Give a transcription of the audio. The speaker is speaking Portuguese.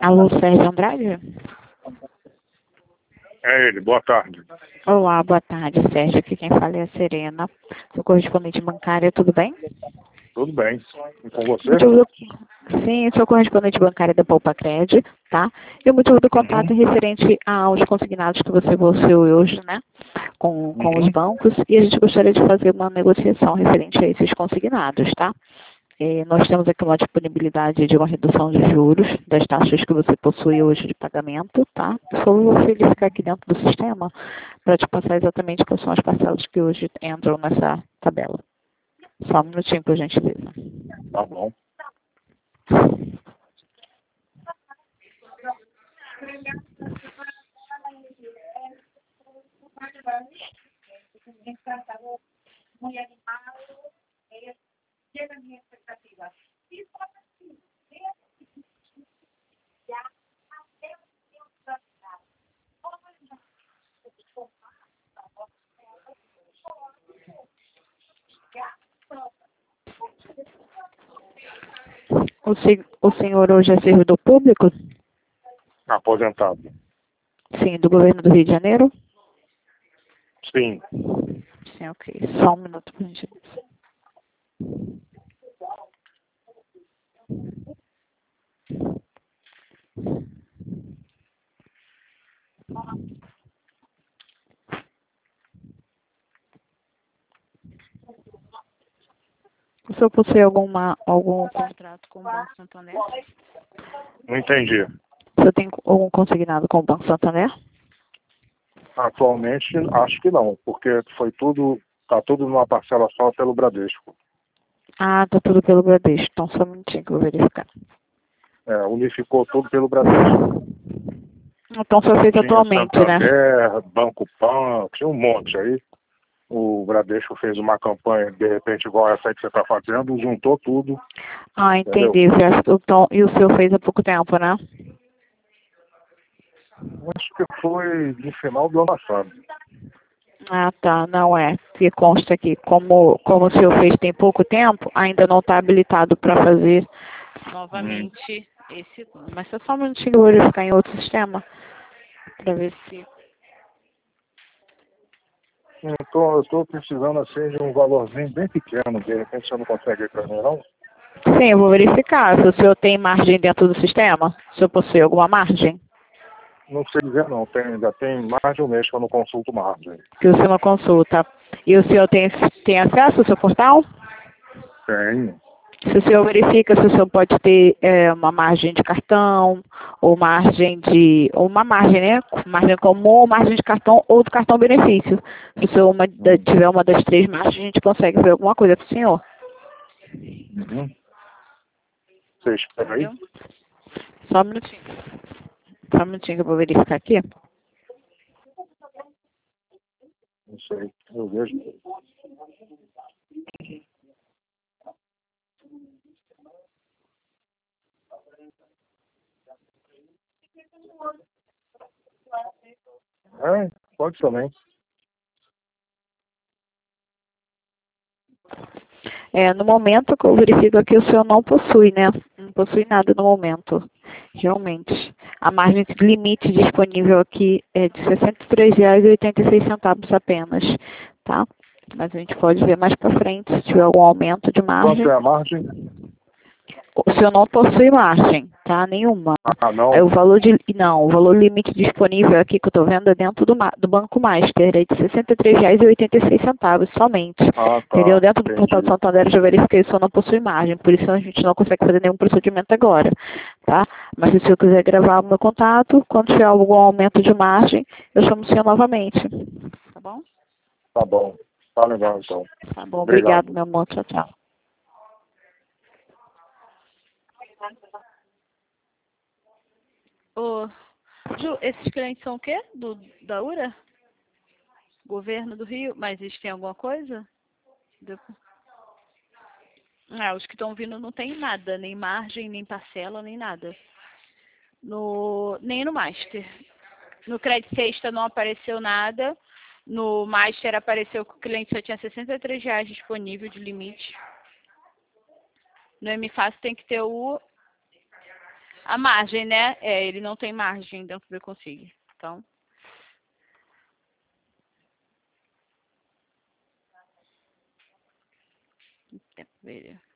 Alô, Sérgio Andrade? É ele, boa tarde. Olá, boa tarde, Sérgio. Aqui quem fala é a Serena, sou correspondente bancária, tudo bem? Tudo bem. E com O você? motivo do... Sim, sou correspondente bancária da Poupa Cred, tá? E o motivo do contato é referente aos consignados que você possui hoje, né? Com os bancos, e a gente gostaria de fazer uma negociação referente a esses consignados, tá? Nós temos aqui uma disponibilidade de uma redução de juros das taxas que você possui hoje de pagamento, tá? Eu só vou verificar aqui dentro do sistema para te passar exatamente quais são as parcelas que hoje entram nessa tabela. Só um minutinho, por gentileza. Tá bom. O senhor hoje é servidor público? Aposentado. Sim, do governo do Rio de Janeiro? Sim. Sim, ok. Só um minuto, por gentileza. O senhor possui algum contrato com o Banco Santander? Não entendi. O senhor tem algum consignado com o Banco Santander? Atualmente, acho que não, porque tá tudo numa parcela só pelo Bradesco. Ah, tá tudo pelo Bradesco. Então só um minutinho que eu vou verificar. Unificou tudo pelo Bradesco. Então só feito Tinha atualmente, né? Santander, Banco Pan, tinha um monte aí. O Bradesco fez uma campanha, de repente, igual essa aí que você está fazendo, juntou tudo. Ah, Entendeu? entendi. Então, e o senhor fez há pouco tempo, né? Acho que foi no final do ano passado. Ah, tá. Não é. Que consta aqui. Como o senhor fez tem pouco tempo, ainda não está habilitado para fazer novamente esse. Mas só um minutinho que eu vou verificar em outro sistema para ver se. Eu estou precisando assim de um valorzinho bem pequeno, de repente você não consegue ir para mim, não? Sim, eu vou verificar se o senhor tem margem dentro do sistema. Se o senhor possui alguma margem. Não sei dizer não, já tem mais de um mês que eu não consulto margem. Que o senhor não consulta. E o senhor tem acesso ao seu portal? Tenho. Se o senhor verifica se o senhor pode ter uma margem de cartão, ou uma margem, né? Margem comum, ou margem de cartão, ou do cartão benefício. Se o senhor tiver uma das três margens, a gente consegue ver alguma coisa para o senhor. Você espera aí? Entendeu? Só um minutinho. Só um minutinho que eu vou verificar aqui. Não sei, eu vejo. Pode também. No momento que eu verifico aqui, o senhor não possui, né? Não possui nada no momento, realmente. A margem de limite disponível aqui é de R$ 63,86 apenas, tá? Mas a gente pode ver mais para frente se tiver algum aumento de margem. Quanto é a margem? O senhor não possui margem, tá? Nenhuma. Ah, não? Aí o valor limite disponível aqui que eu estou vendo é dentro do Banco Master, é de R$ 63,86 somente. Ah, tá. Entendeu? Dentro do portal do Entendi. Santander eu já verifiquei que o senhor não possui margem, por isso a gente não consegue fazer nenhum procedimento agora, tá? Mas se o senhor quiser gravar o meu contato, quando tiver algum aumento de margem, eu chamo o senhor novamente. Tá bom? Tá bom. Tá legal, então. Tá bom, Obrigado. obrigado, meu amor. Tchau, tchau. Ô, Ju, esses clientes são o quê? Da URA? Governo do Rio? Mas eles têm alguma coisa? Os que estão vindo não tem nada, nem margem, nem parcela, nem nada. Nem no Master. No Credit Sexta não apareceu nada. No Master apareceu que o cliente só tinha R$ 63 disponível de limite. No MFácil tem que ter A margem, né? Ele não tem margem dentro do Config. Então... tempo dele.